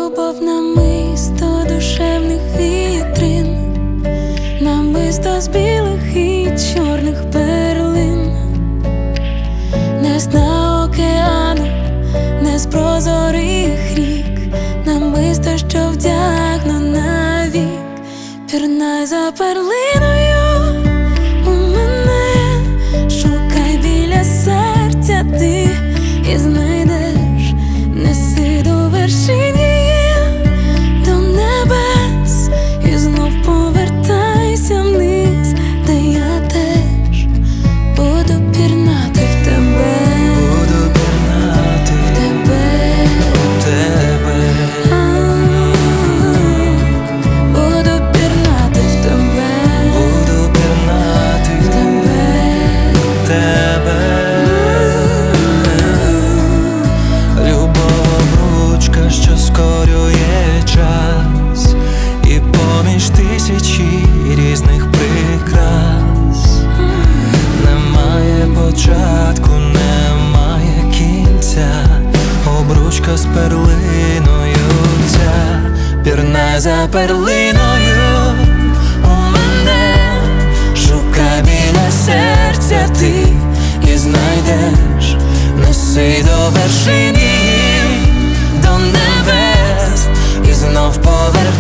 Любов намисто душевних вітрин, намисто з білих і чорних перлин, не з дна океану, не з прозорих рік, намисто, що вдягну навік. Пірнай за перлиною у мене, шукай біля серця ти і знайдеш, неси до вершин її, до небес, і знов повертайся вниз, де я теж буду пірнати в тебе, буду пірнати в тебе, в тебе. Буду пірнати в тебе, Буду пірнати в тебе, в тебе. Любов обручка, що скорює час, і поміж тисячі різних прикрас. Немає початку, немає кінця, обручка з перлиною ця. Пірнай за перлиною у мене, шукай біля серця ти і знайдеш, неси до вершин її, до небес, і знов повертайся